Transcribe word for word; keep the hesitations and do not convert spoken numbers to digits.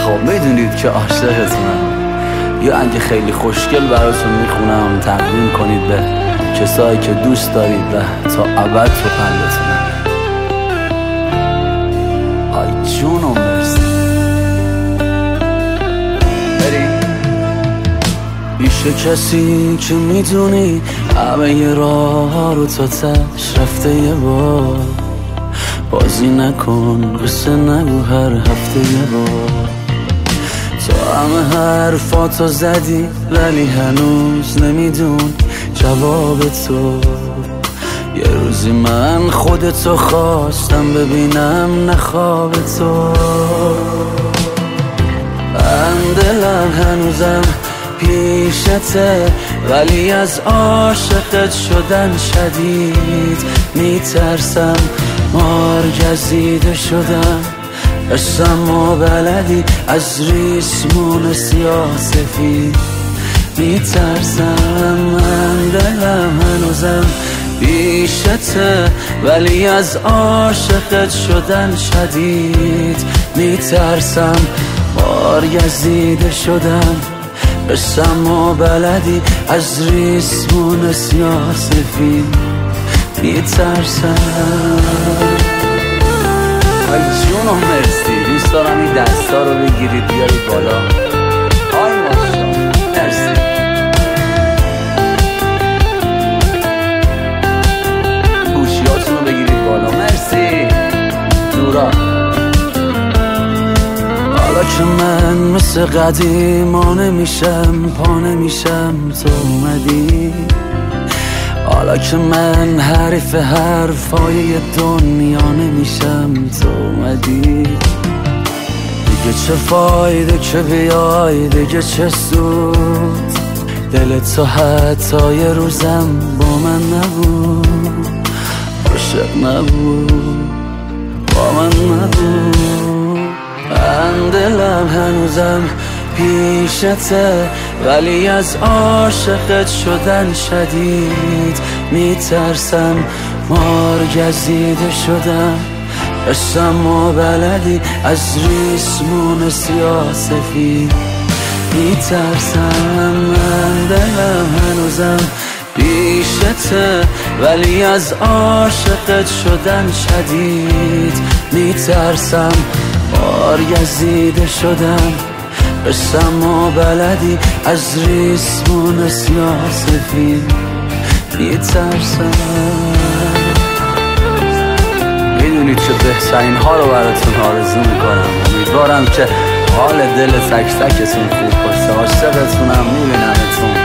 خب میدونید که عاشقتونم. یا اگه خیلی خوشگل براتون میخونم تقدیم کنید به کسایی که دوست دارید و تا ابد تو قلبتونم. آی جون و مرسی. بریم پیش کسی که میدونی همه ی راه ها رو تا تش رفته یه بار. بازی نکن قصه نگو هر هفته یه بار. تو همه حرفاتو زدی ولی هنوز نمیدون جواب تو. یه روزی من خودتو خواستم ببینم نخواب تو. من دلم هنوزم پیشته ولی از عاشقت شدن شدید میترسم. مار گزیده شدم قسم و بلدی از ریسمون سیاه سفید میترسم. من دلم هنوزم پیشته ولی از عاشقت شدن شدید میترسم. مار گزیده شدم قسم و بلدی از ریسمون سیاه سفید میترسم. آی جون و مرسی. دوست دارم این دستا رو بگیرید بیارید بالا. آی ماشا مرسی. گوشیاتون رو بگیرید بالا. مرسی نورا. حالا که من مثل قدیما نمیشم پا نمیشم تو اومدی. حالا که من حریف حرفای دنیا نمیشم تو اومدی. دیگه چه فایده که بیای دیگه چه سود. دل تو حتی یه روزم با من نبود. عاشق نبود با من نبود. من دلم هنوزم پیشته ولی از عاشقت شدن شدید میترسم. مار گزیده شدم قسم و بلدی از ریسمون سیاه سفید میترسم. من دلم هنوزم پیشته ولی از عاشقت شدن شدید میترسم. مار گزیده شدم قسم و بلدی از ریسمون سیاه سفید میترسم. میدونید چه بهترین ها رو براتون آرزو میکنم. امیدوارم که حال دل تک تکتون خوب باشه. عاشقتونم. میبینمتون.